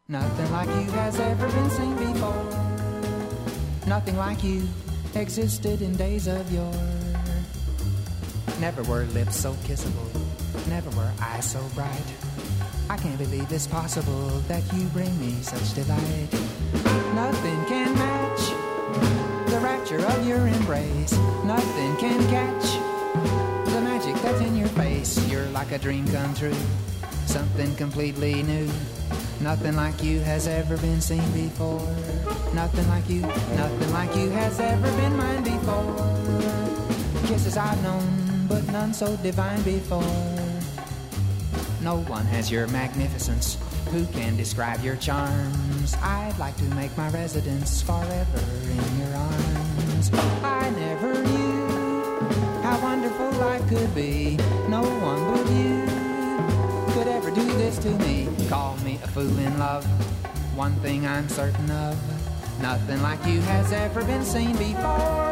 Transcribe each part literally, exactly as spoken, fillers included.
Nothing like you has ever been seen before. Nothing like you existed in days of yore. Never were lips so kissable, never were eyes so bright. I can't believe it's possible that you bring me such delight. Nothing can match the rapture of your embrace. Nothing can catch the magic that's in your face. You're like a dream come true, something completely new. Nothing like you has ever been seen before. Nothing like you, nothing like you has ever been mine before. Kisses I've known, but none so divine before. No one has your magnificence, who can describe your charms? I'd like to make my residence forever in your arms. I never knew how wonderful life could be. No one but you could ever do this to me. Call me a fool in love, one thing I'm certain of. Nothing like you has ever been seen before.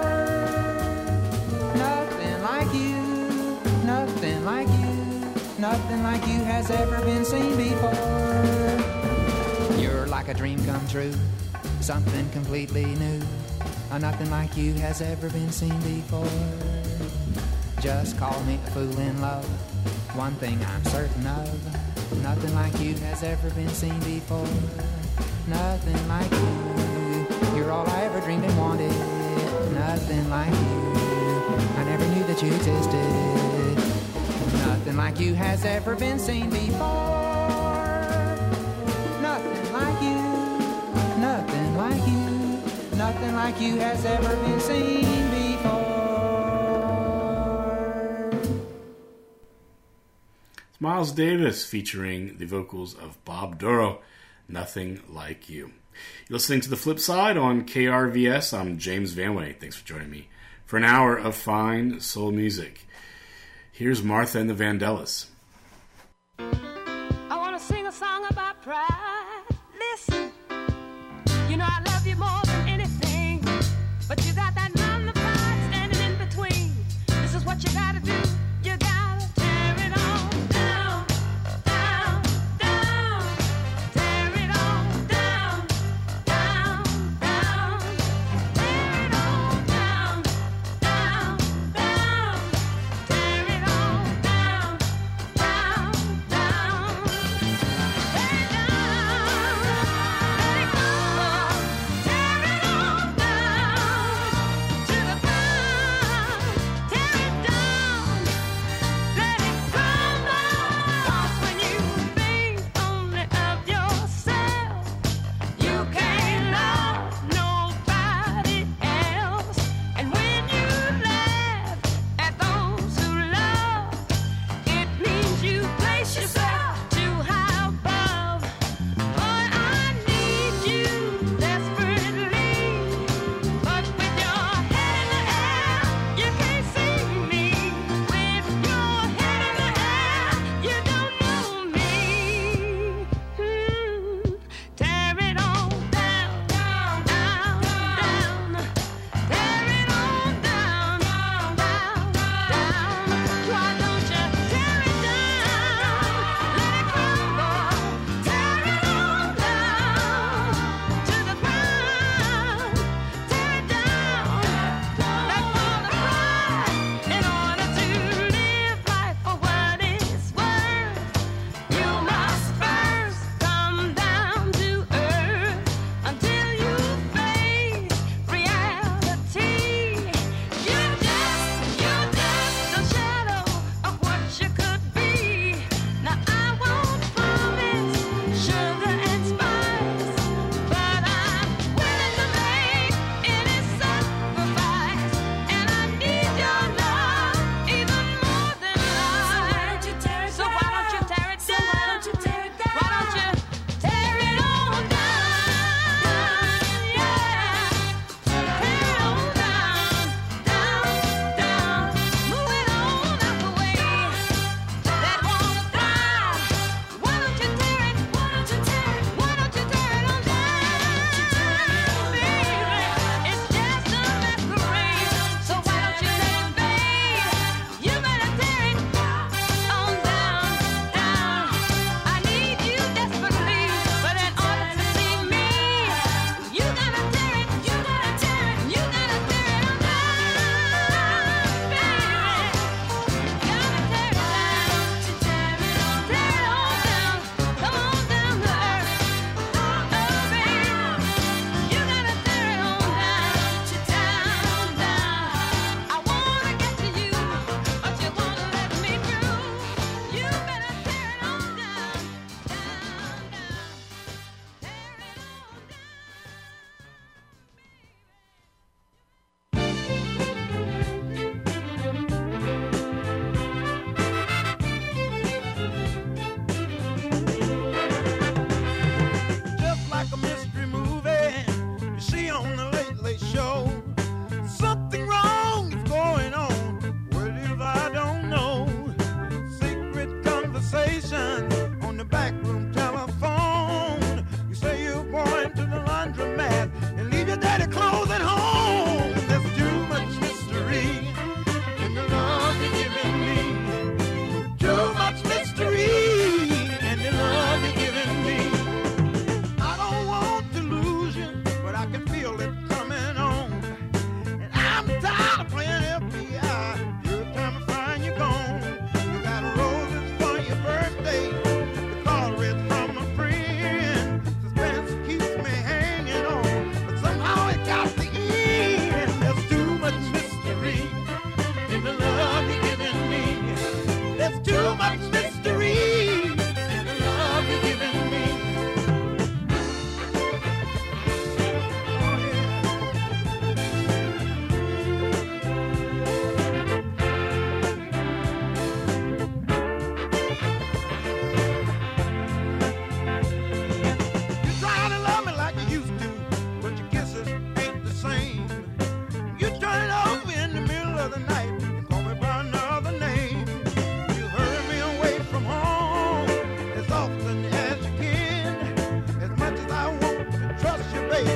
Nothing like you, nothing like you, nothing like you has ever been seen before. You're like a dream come true, something completely new. Nothing like you has ever been seen before. Just call me a fool in love, one thing I'm certain of. Nothing like you has ever been seen before. Nothing like you, you're all I ever dreamed and wanted. Nothing like you, I never knew that you existed. Nothing like you has ever been seen before. Nothing like you, nothing like you, nothing like you has ever been seen before. It's Miles Davis featuring the vocals of Bob Dorough, Nothing Like You. You're listening to The Flip Side on K R V S. I'm James Vanway. Thanks for joining me for an hour of fine soul music. Here's Martha and the Vandellas. I want to sing a song about pride. Listen, you know I love you more than anything, but you got that mountain of pride standing in between. This is what you gotta do. You gotta tear it all down, down, down. Tear it all down, down, down. Tear it all down, down, down. Tear it all down, down, down. Tear it down, let it go. Tear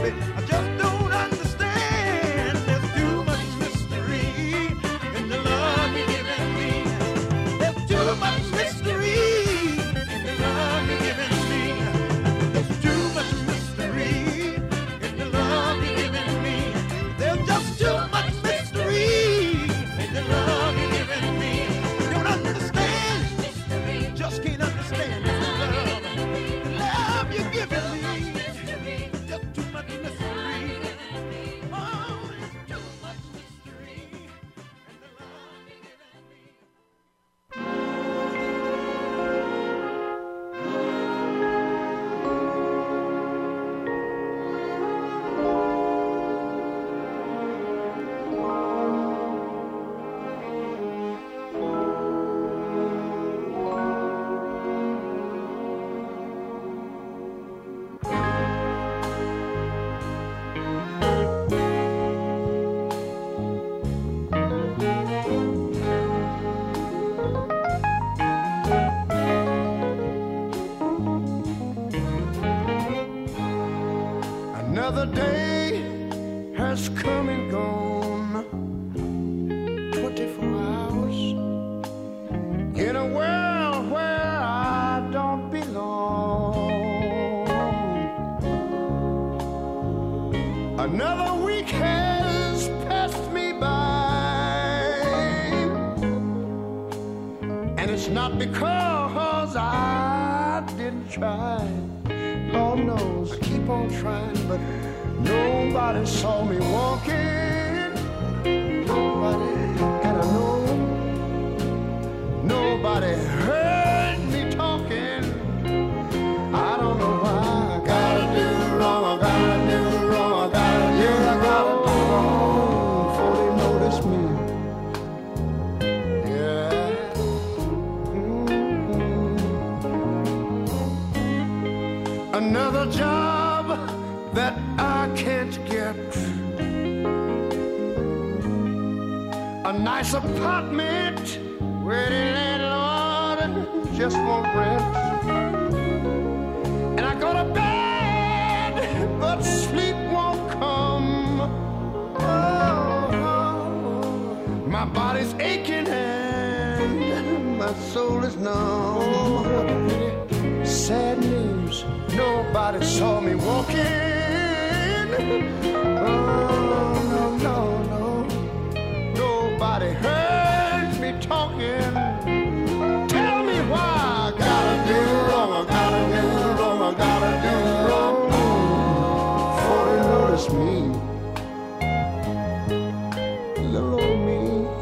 baby, I just don't understand. There's too much mystery in the love you're giving me. There's too much mystery in the love you're giving me. There's too much mystery in the love you're giving me. There's just too much mystery in the love you're giving me. Don't understand, just can't understand the love, the love you're giving me. Just too much mystery. Oh, there's too much mystery in the love you're giving me. Another day has come and gone, twenty-four hours in a world where I don't belong. Another week has passed me by, and it's not because I didn't try. Lord knows I keep on trying, but nobody saw me walking. Nobody had a know. Nobody heard me talking. I don't know why I gotta do wrong. I gotta do wrong. I gotta do yeah, I gotta do wrong before they notice me. Yeah. Mm-hmm. Another job that I can't get, a nice apartment where the landlord just won't rent, and I go to bed but sleep won't come. Oh, my body's aching and my soul is numb. Sad news, nobody saw me walking. Oh, no, no, no. Nobody heard me talking. Tell me why I gotta do wrong. I gotta do wrong. I gotta do wrong before they notice me. Little old me.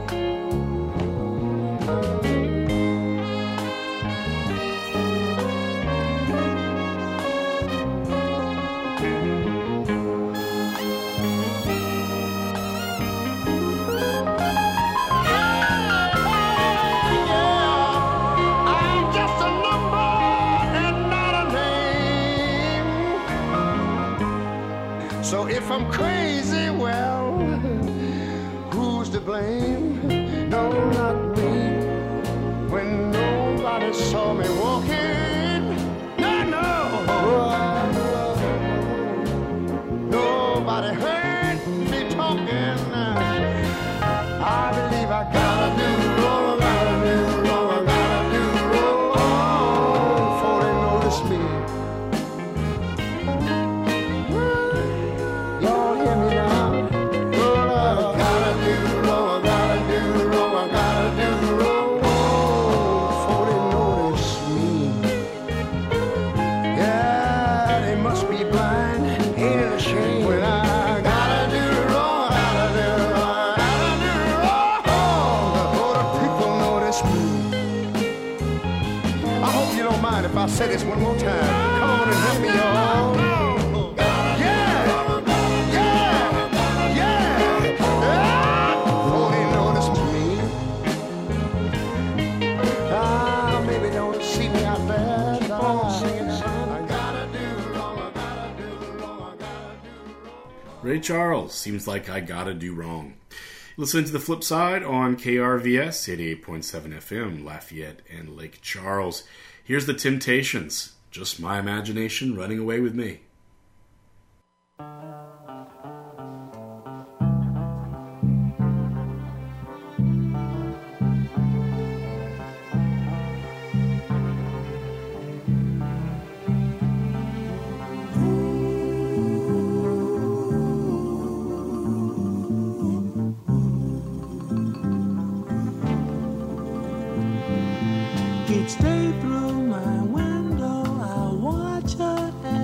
So if I'm crazy, well, who's to blame? No, not me. When nobody saw me walking, no, no. Nobody heard me talking. I believe I gotta do wrong, I gotta do wrong, I gotta do wrong before they notice me. I'll say this one more time. Come on and help me, y'all. Yeah, yeah, yeah. Before they notice me, ah, maybe don't see me out there. Don't sing it. I gotta do wrong. I gotta do wrong. I gotta do wrong. Ray Charles, Seems Like I Gotta Do Wrong. Listen to the flip side on K R V S eighty-eight point seven F M, Lafayette and Lake Charles. Here's the Temptations, Just My Imagination Running Away With Me.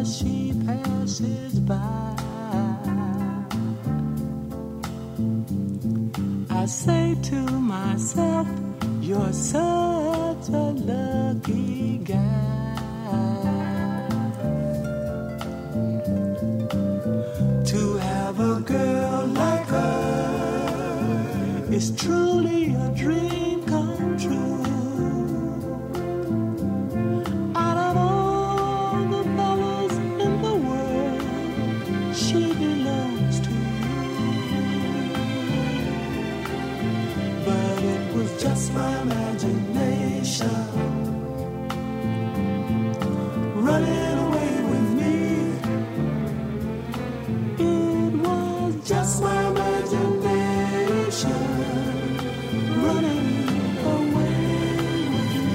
as she passes by. I say to myself, you're such a lucky guy to have a girl like her. It's truly a dream come true. Out of all the fellas in the world, she belongs to you. But it was just my imagination running away with me. It was just my imagination running away with me.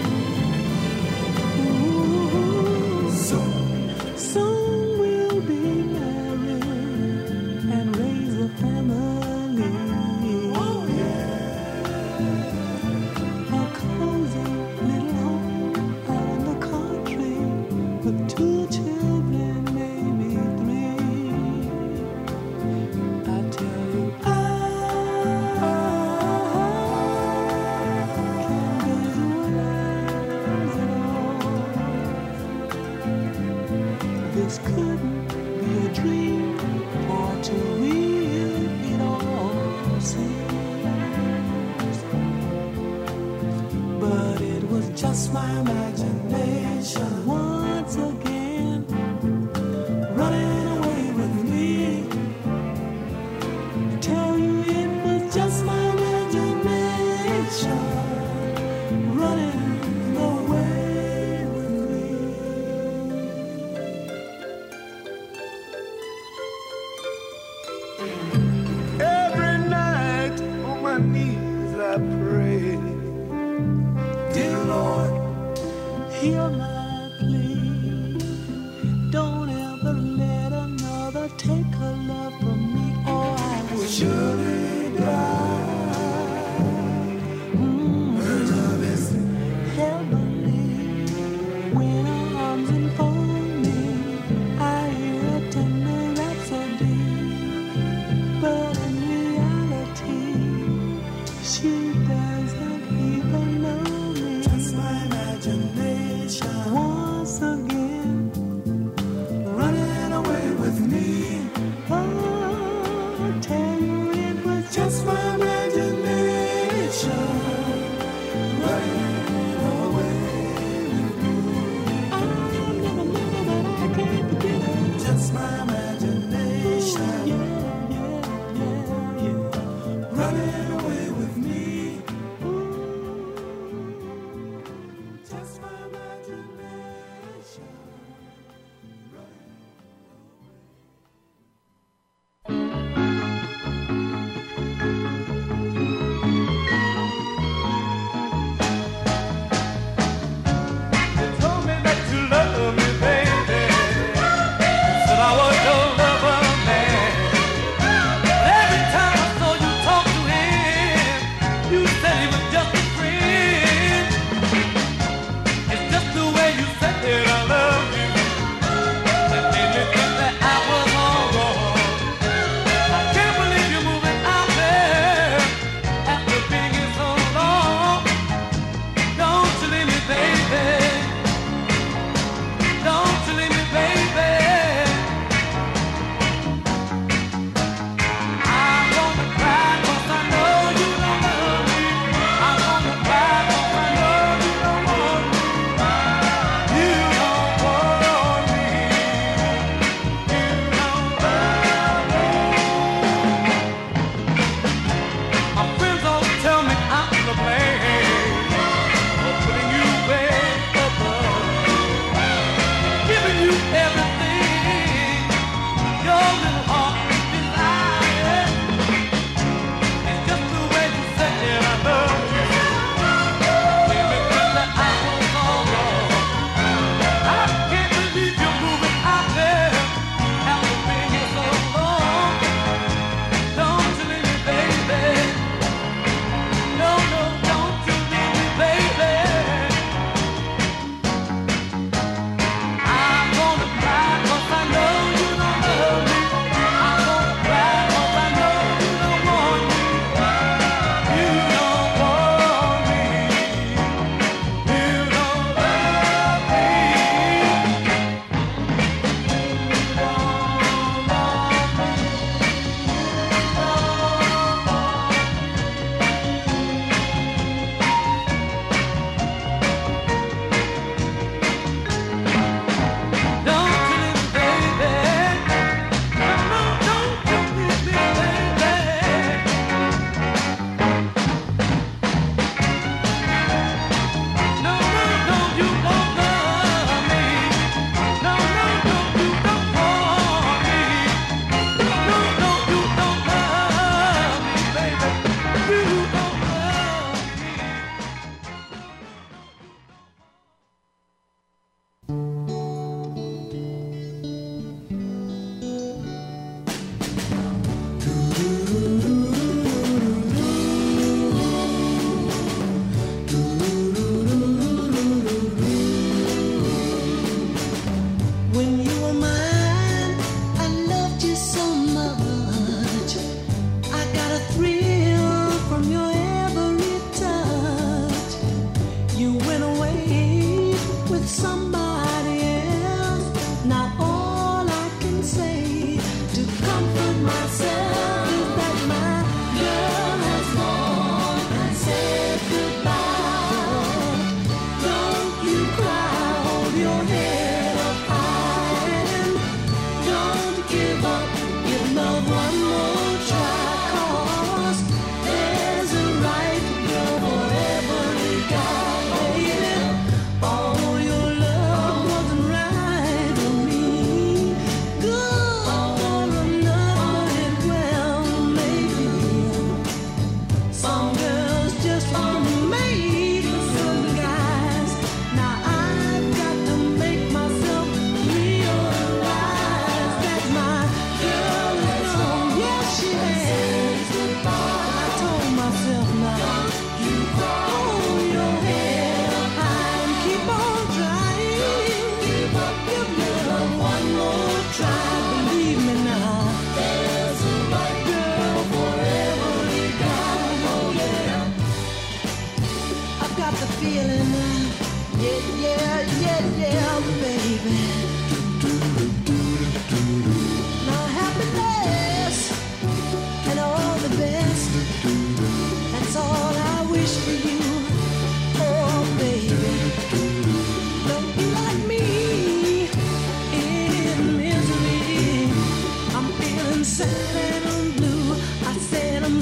Ooh, soon, soon we'll be married and raise a family. Oh yeah, a cozy little home out in the country with two children, maybe three. I tell you, I can't visualize it all. This couldn't be a dream, for too real it all seems. But it was just my imagination once again running away with me. Tell you it was just my imagination running away with me. Every night on my knees I pray, dear Lord, hear my plea.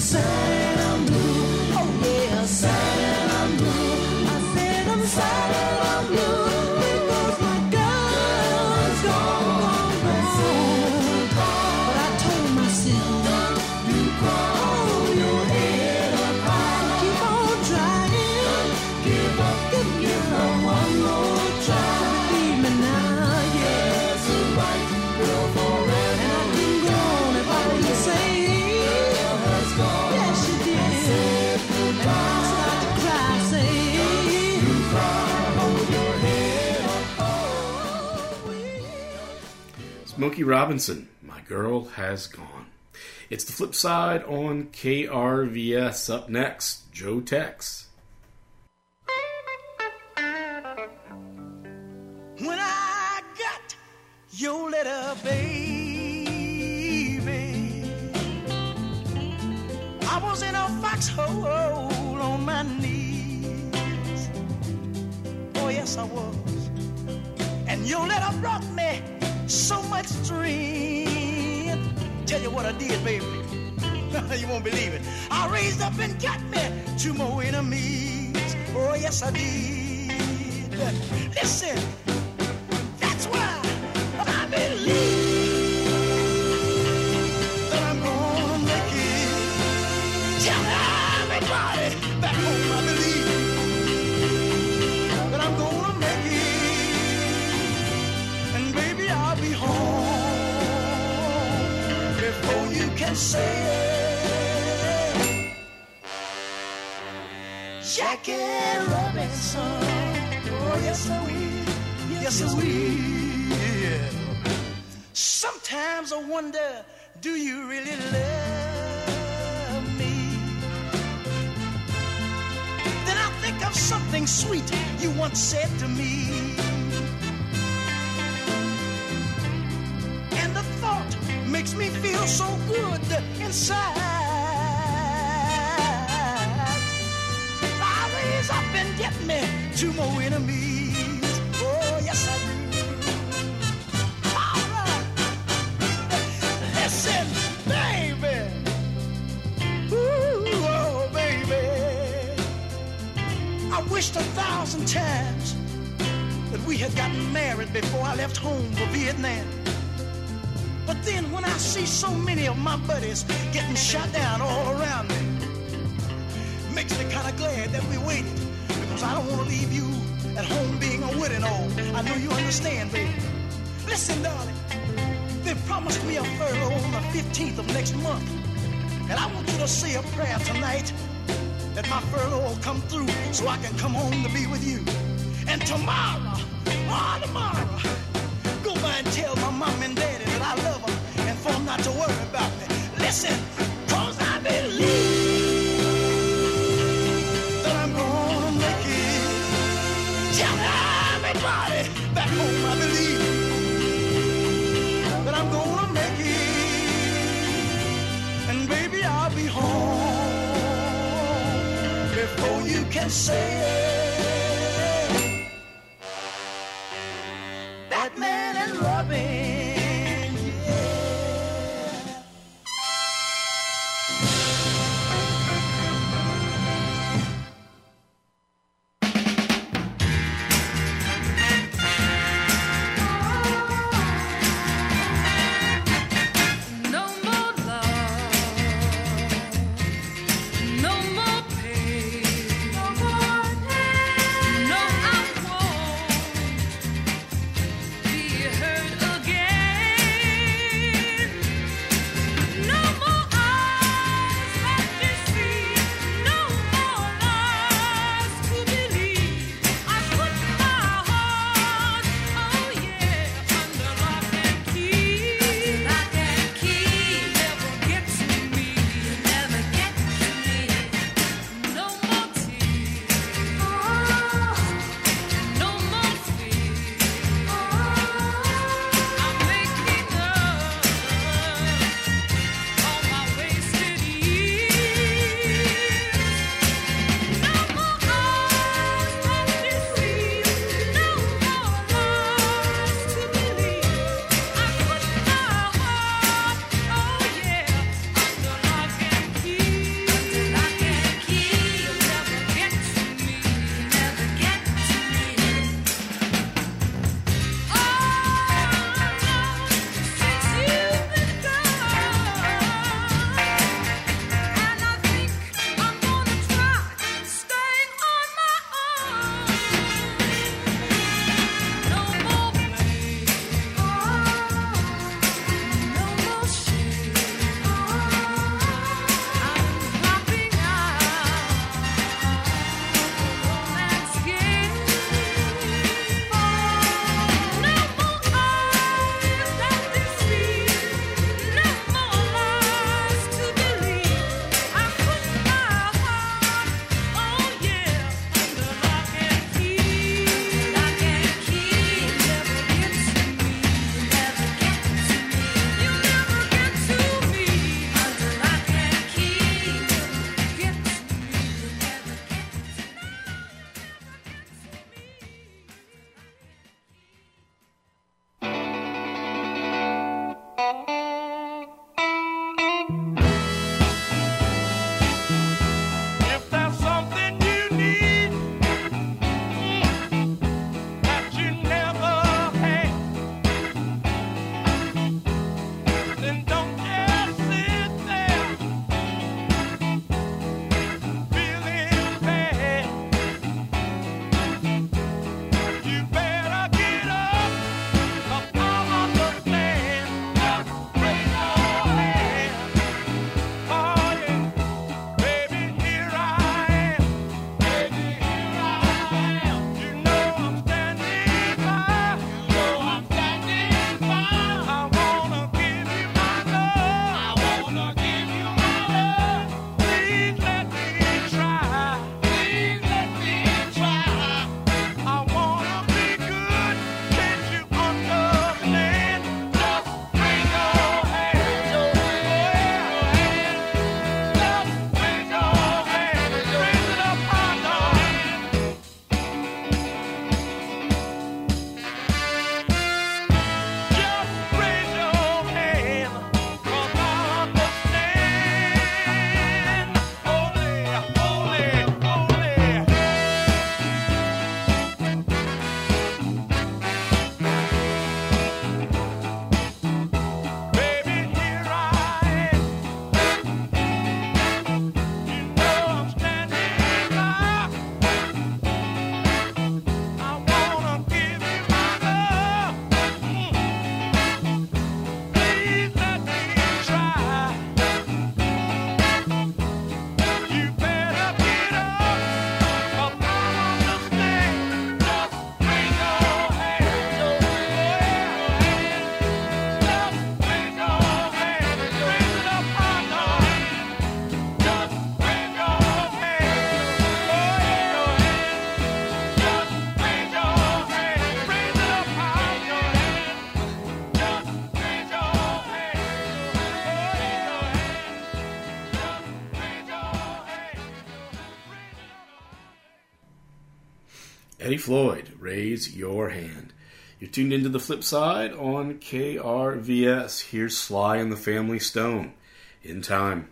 sad, I'm blue. Oh yeah, sad, I'm blue. I said I'm sad, I'm blue. Because my girl's gone, gone, gone. But I told myself, you call your head up high. Keep on trying. Give up, give up one more try. Believe me now, yeah. It's the right girl forever. And I can go on if all you say. Yes, you did. And I start to cry, say, you cry, hold your head up. Oh, yeah. Smokey Robinson, My Girl Has Gone. It's the flip side on K R V S. Up next, Joe Tex. When I got your letter, baby, I was in a foxhole on my knees. Oh, yes, I was. And your letter brought me so much dream. Tell you what I did, baby. You won't believe it. I raised up and got me two more enemies. Oh, yes, I did. Listen, that's why I believe that I'm gonna make it. Tell everybody back home I believe that I'm gonna make it. And baby, I'll be home before you can say it. Jackie Robinson, oh yes I will, yes I will. Sometimes I wonder, do you really love me? Then I think of something sweet you once said to me, and the thought makes me feel so good inside. I raise up and get me two more enemies. Oh, yes, I do. All right. Listen, baby. Ooh, oh, baby. I wished a thousand times that we had gotten married before I left home for Vietnam. But then when I see so many of my buddies getting shot down all around me, makes me kind of glad that we waited, because I don't want to leave you at home being a widow and all. I know you understand, baby. Listen, darling, they promised me a furlough on the fifteenth of next month, and I want you to say a prayer tonight that my furlough will come through so I can come home to be with you. And tomorrow, oh, tomorrow, go by and tell my mom and daddy that I love them and for them not to worry about me. Listen, cause I believe that I'm gonna make it. Tell everybody back home I believe that I'm gonna make it. And baby, I'll be home before you can say it. Batman and Robin. Again. Eddie Floyd, Raise Your Hand. You're tuned into the Flip Side on K R V S. Here's Sly and the Family Stone, In Time.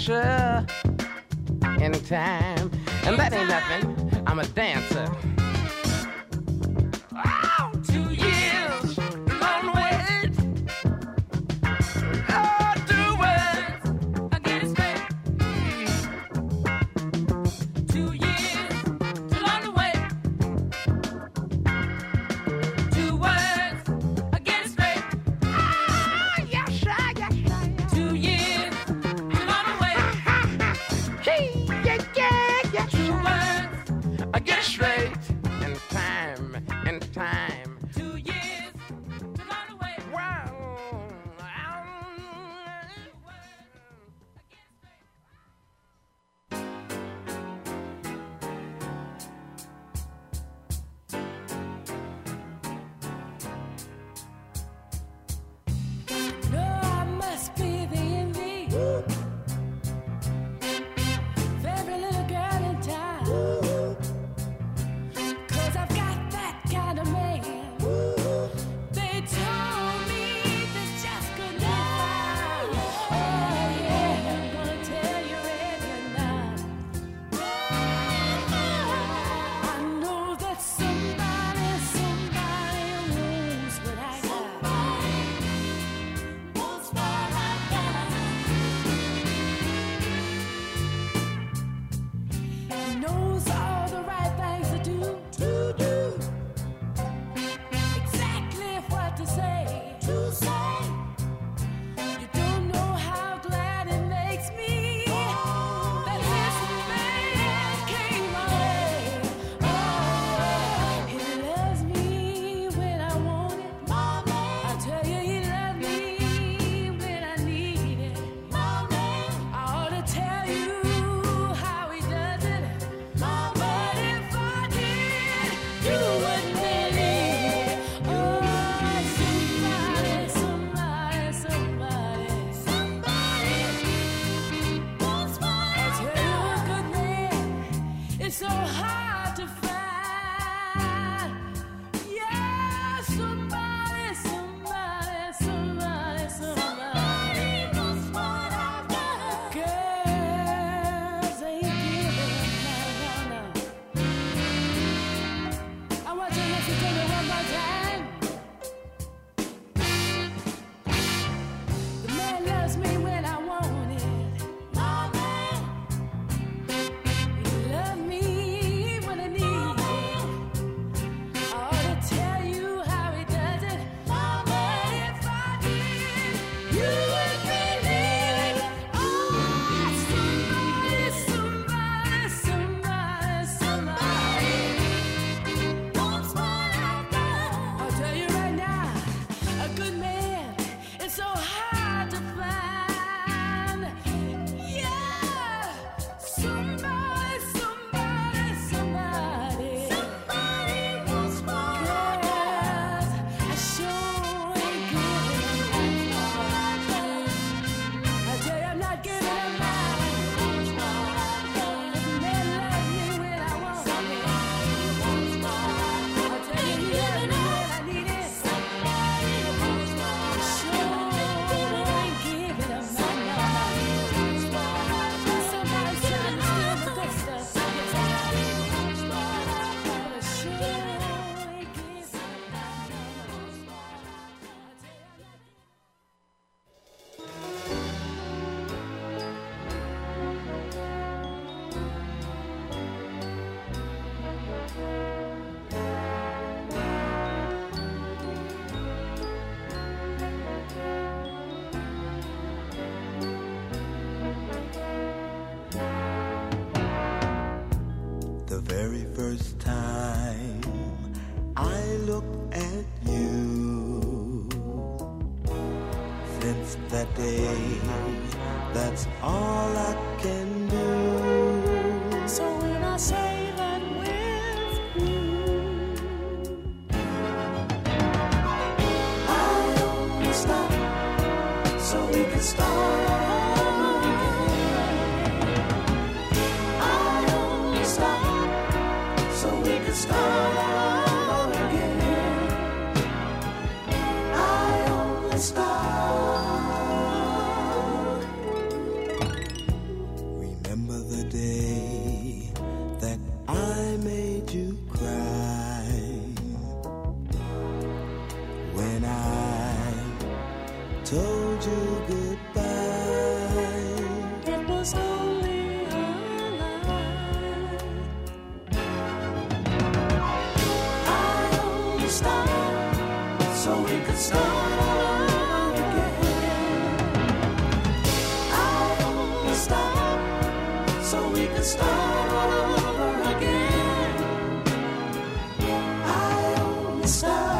Yasha in time. And that ain't nothing, I'm a dancer. Oh, two years, long wait. Oh, two words, I get it straight. Two years, too long to wait. Two words, I get it straight. Ah, Yasha, Yasha. Two years, too long to wait. Hey, yeah, yeah, yeah. Two words, I get it straight. In time, in time. Two years, too long to wait. Wow. No, I must be the envy. Every little girl in town. 'Cause I've got that kind of man. They told me that just couldn't be found. Oh yeah, I'm gonna tell you right now. I know that somebody, somebody wants what I got. Wants what I got. He knows all the right things to do. To do. Exactly what to say. To say. You don't know how glad it makes me that this man came my way. Oh, he loves me when I want it. I tell you, he loves me when I need it. I ought to tell you how he does it. But if I did, you wouldn't believe it. Oh, somebody, somebody, somebody, somebody wants what I tell you, a good man, it's so hard to find. Yeah, somebody, somebody, somebody, somebody wants what I've got. Girls ain't giving, no, no, no. I want you to listen to me one more time. The man loves me when I want it. He loves me when I need it. I ought to tell you how he does it. But if I did, you would believe it. Oh, somebody, somebody, somebody, somebody wants what I've got. I'll tell you right now, a good man, it's so hard to find. Yeah, somebody, somebody, somebody, somebody wants what I've got. I sure ain't giving up. I tell you, I'm not giving up now. This man loves me when I want it. I tell you, he loves me when I need it. I sure ain't giving up now. Somebody should understand the good stuff. But I sure ain't giving up now. The very first time I looked at you, since that day, that's all I can do. So when I say that with you, I only stop so we can start again. I only stop so we can start again. I only stop told you goodbye. It was only a lie. I only stopped so we could start all over again. I only stopped so we could start all over again. I only stopped.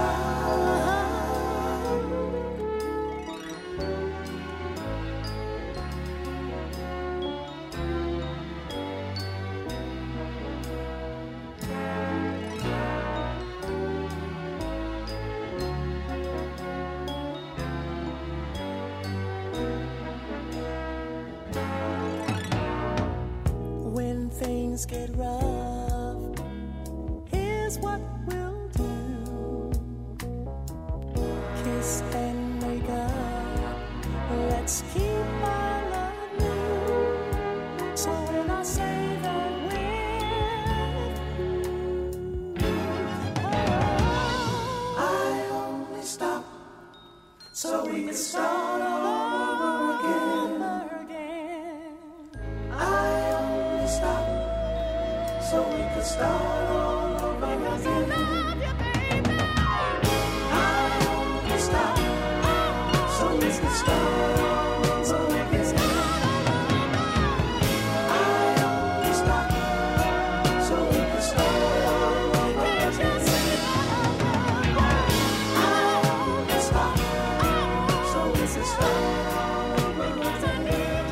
When things get rough, here's what we'll do. Kiss and make up. Let's keep our love new. So when I say that we're through, oh, I only stop so we can start all over again. I only stop so we could start all over again. I only stop so we could start all over again. I only stop so we could start all over again. I only stop so we could start all over again.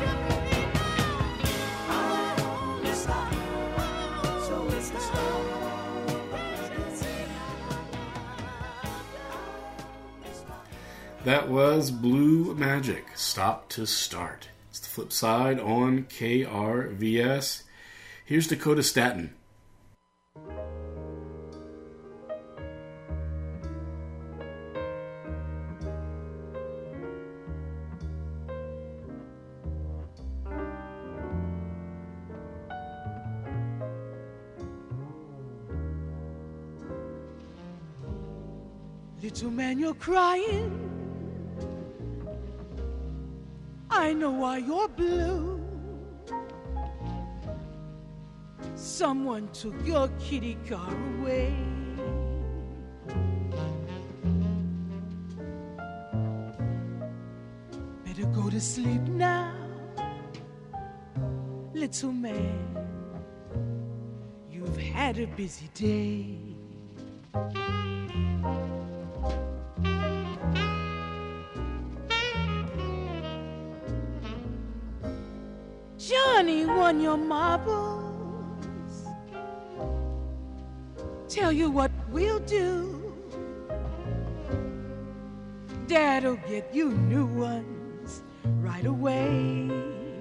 I only stop so we could start all That was Blue Magic, Stop to Start. It's the flip side on K R V S. Here's Dakota Staton. Little man, you're crying. I know why you're blue. Someone took your kitty car away. Better go to sleep now, little man. You've had a busy day. Johnny won your marbles. Tell you what we'll do. Dad'll get you new ones right away.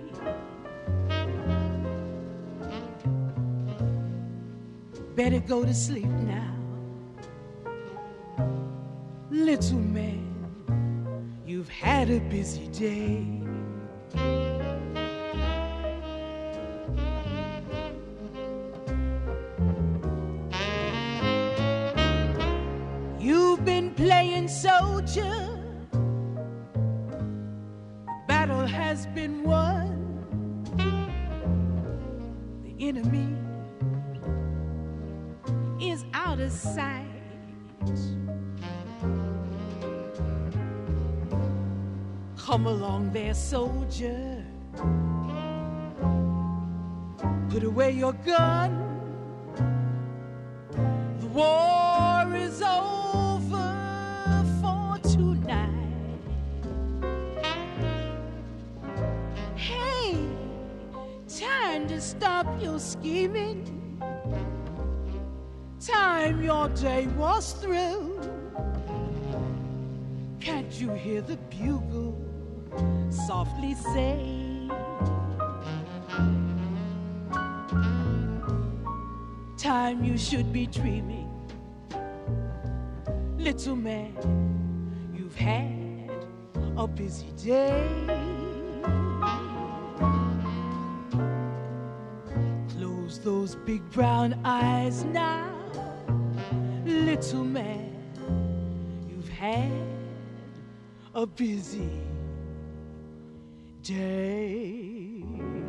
Better go to sleep now, little man. You've had a busy day. You've been playing soldier. The battle has been won. The enemy is out of sight. Come along there, soldier. Put away your gun. The war is over for tonight. Hey, time to stop your scheming. Time your day was through. Can't you hear the bugle softly say, time you should be dreaming, little man, you've had a busy day. Close those big brown eyes now, little man, you've had a busy day.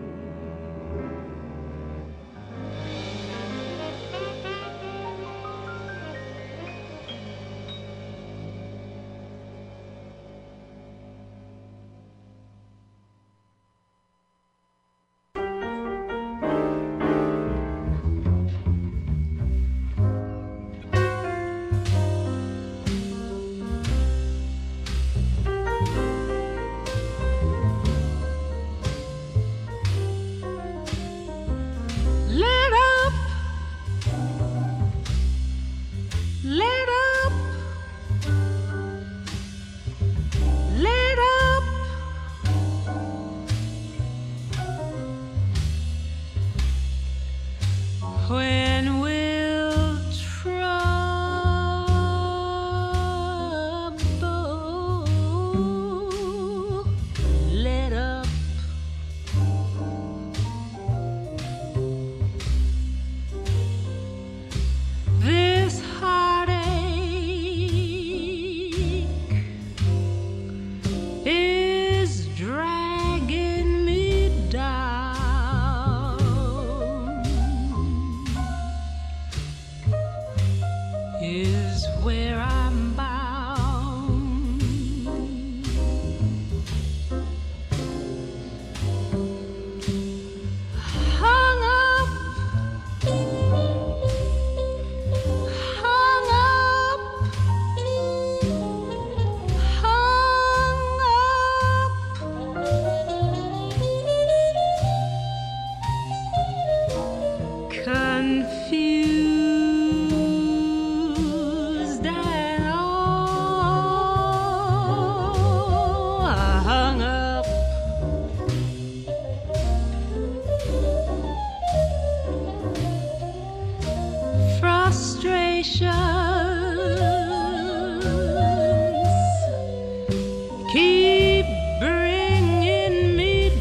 Let up, let up, let up. When will trouble let up? This heartache is dragging me down. Is where I'm bound. Hung up, hung up, hung up, confused and all hung up. Frustrations keep bringing me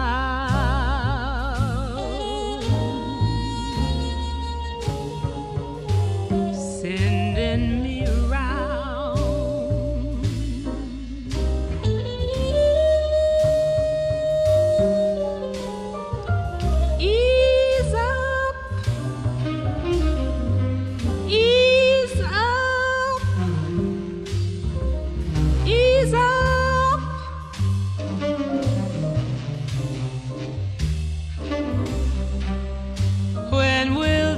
down, sending me round. Ease up, ease up, ease up. When will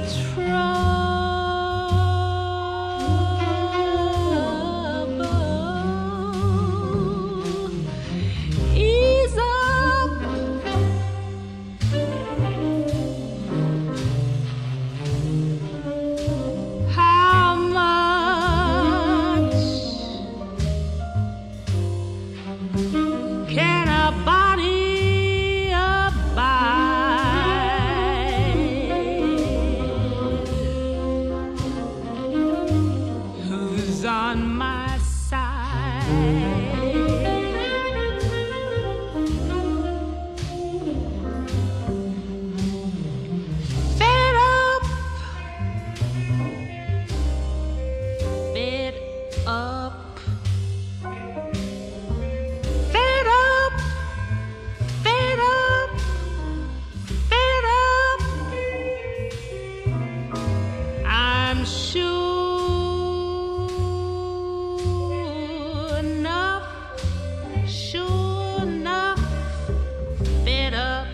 trouble ease up? How much can a body abide? Who's on my side? Fed up, fed up, fed up, fed up, fed up. I'm sure enough, sure enough, fed up.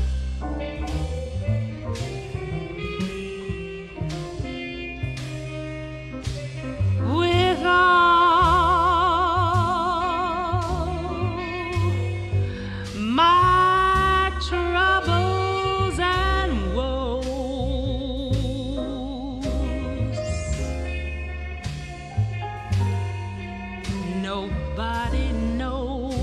With all my troubles and woes, nobody knows.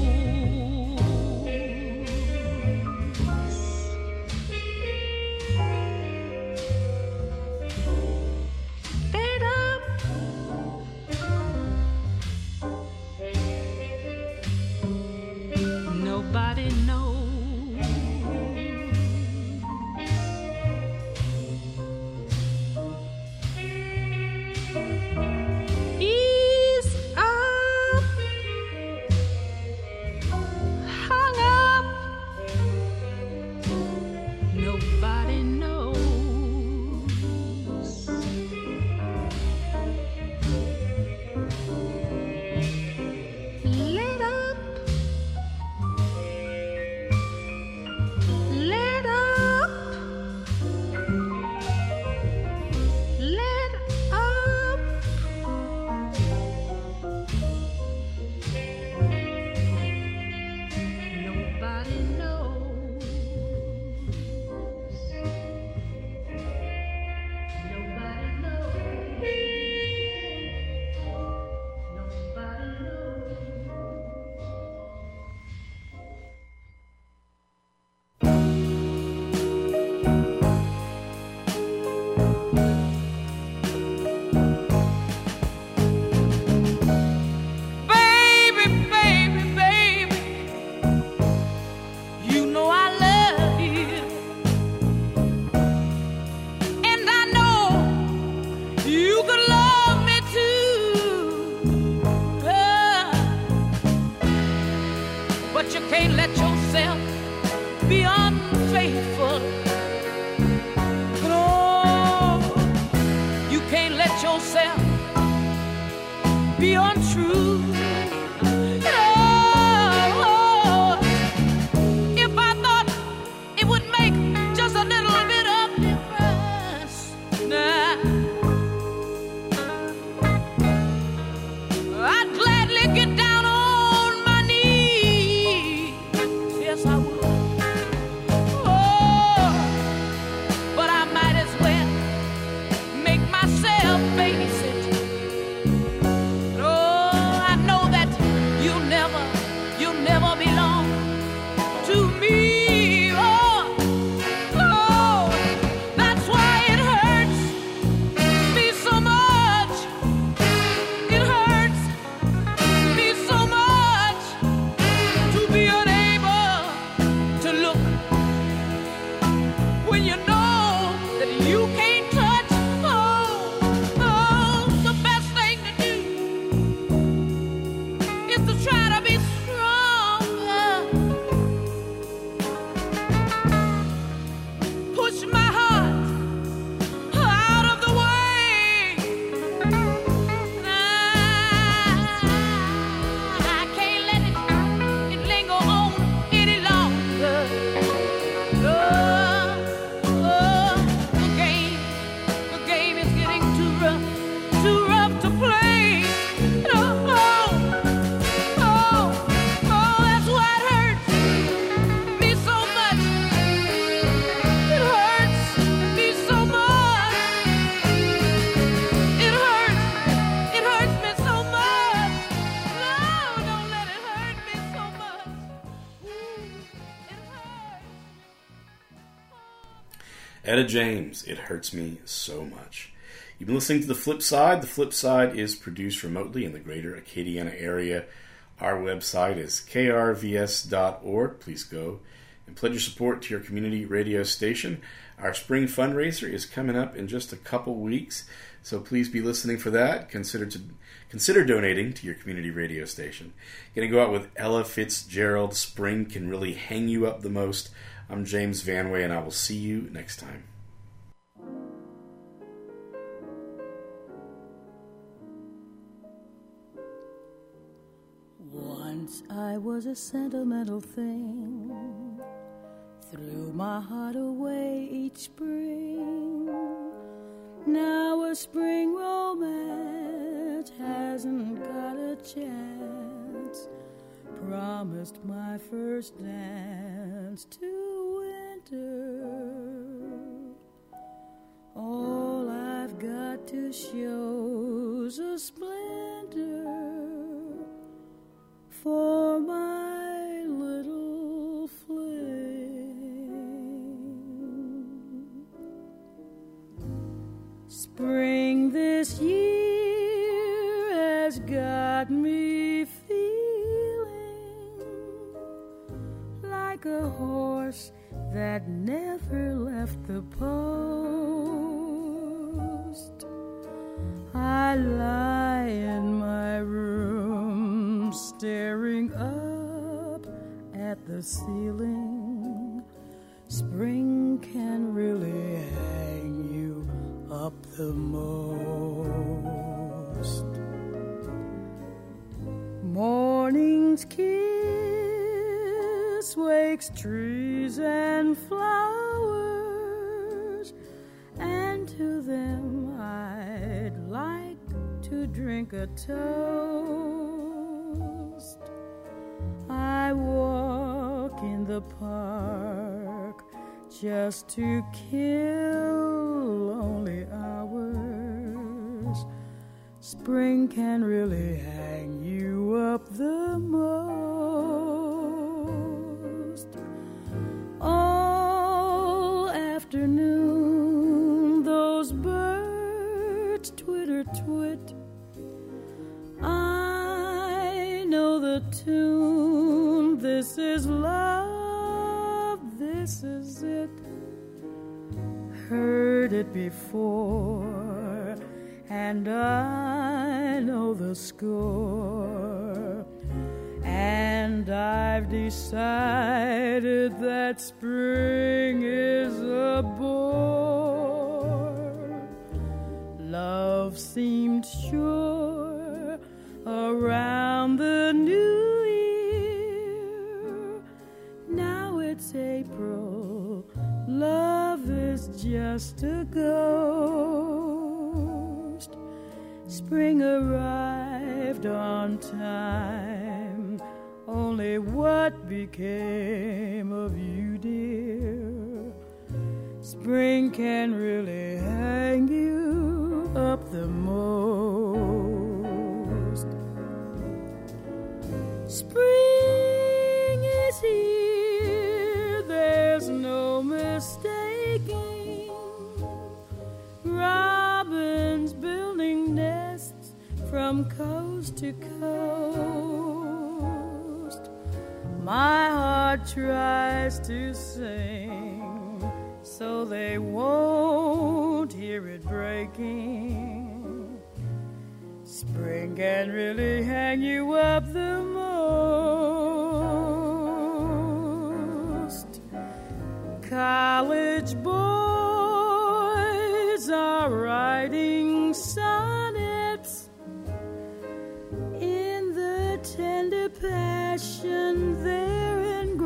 Fed up, nobody knows. Ease up, hung up, but you can't let yourself be unfaithful. No, you can't let yourself be untrue. Oh, if I thought it would make just a little bit of difference, nah, I'd gladly get down on my knees. Yes, I would. Oh, but I might as well make myself face it. Oh, I know that you'll never, you'll never belong to me. Oh, oh, that's why it hurts me so much. It hurts me so much to be unable to look when you know that you can't touch. Oh, oh, the best thing to do is to try to be stronger. Push my heart out of the way. I can't let it, it linger on any longer. Oh, oh, the game, the game is getting too rough, too rough to play. Oh, oh, oh, oh, that's why it hurts me so much. It hurts me so much. It hurts, it hurts me so much. No, don't let it hurt me so much. Ooh, it hurts. Etta James, It Hurts Me So Much. You've been listening to The Flip Side. The Flip Side is produced remotely in the greater Acadiana area. Our website is k r v s dot org. Please go and pledge your support to your community radio station. Our spring fundraiser is coming up in just a couple weeks, so please be listening for that. Consider to consider donating to your community radio station. Going to go out with Ella Fitzgerald. Spring can really hang you up the most. I'm James Vanway, and I will see you next time. Once I was a sentimental thing, threw my heart away each spring. Now a spring romance hasn't got a chance. Promised my first dance to winter. All I've got to show's a splinter for my little flame. Spring this year has got me feeling like a horse that never left the post. I lie in my room staring up at the ceiling. Spring can really hang you up the most. Morning's kiss wakes trees and flowers, and to them I'd like to drink a toast. I walk in the park just to kill lonely hours. Spring can really hang you up the most. All afternoon those birds twitter twit. I know the tune. This is love, this is it. Heard it before, and I know the score. And I've decided that spring is a bore. Love seemed sure around the new year. Now it's April, love is just a ghost. Spring arrived on time. Only what became of you, dear? Spring can really hang you up the most. Spring is here, there's no mistaking. Robins building nests from coast to coast. My heart tries to sing so they won't hear it breaking. Spring can really hang you up the most. College boys are writing sonnets in the tender passion they're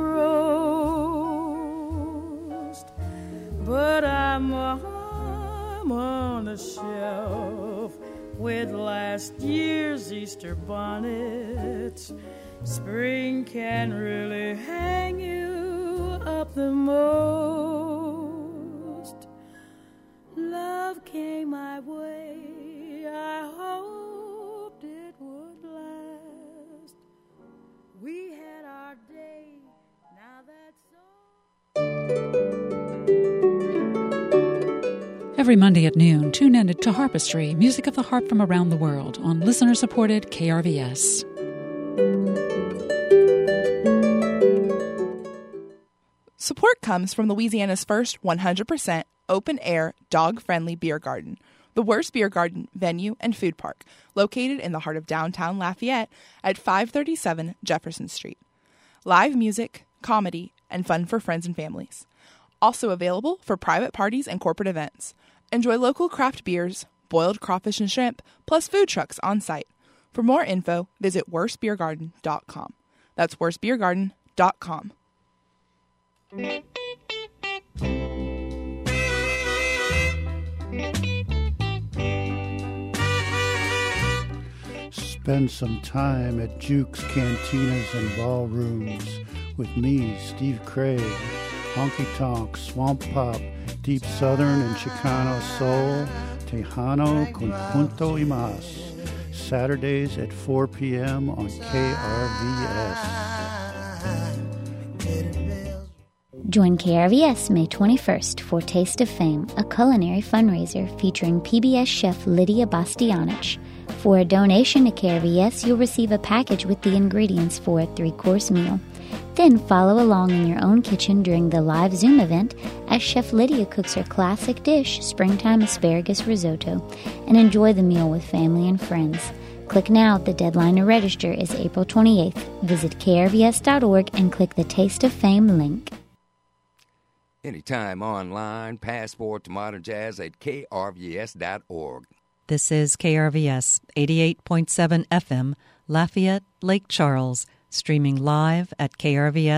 engrossed. But I'm, I'm on a shelf with last year's Easter bonnets. Spring can really hang you up the most. Love came my way, I hoped it would last. We had our day, now that's all. Every Monday at noon, tune in to Harpistry, music of the harp from around the world on listener-supported K R V S. Support comes from Louisiana's first one hundred percent open-air, dog-friendly beer garden, the Worst Beer Garden venue and food park, located in the heart of downtown Lafayette at five thirty-seven Jefferson Street. Live music, comedy, and fun for friends and families. Also available for private parties and corporate events. Enjoy local craft beers, boiled crawfish and shrimp, plus food trucks on site. For more info, visit worst beer garden dot com. That's worst beer garden dot com. Spend some time at Juke's Cantinas and Ballrooms with me, Steve Craig. Honky Tonk, Swamp Pop, Deep Southern and Chicano Soul, Tejano con Punto y Mas. Saturdays at four p.m. on K R V S. Join K R V S May twenty-first for Taste of Fame, a culinary fundraiser featuring P B S chef Lydia Bastianich. For a donation to K R V S, you'll receive a package with the ingredients for a three-course meal. Then follow along in your own kitchen during the live Zoom event as Chef Lydia cooks her classic dish, Springtime Asparagus Risotto, and enjoy the meal with family and friends. Click now. The deadline to register is April twenty-eighth. Visit K R V S dot org and click the Taste of Fame link. Anytime online, passport to modern jazz at K R V S dot org. This is K R V S eighty-eight point seven F M, Lafayette, Lake Charles, streaming live at K R V S.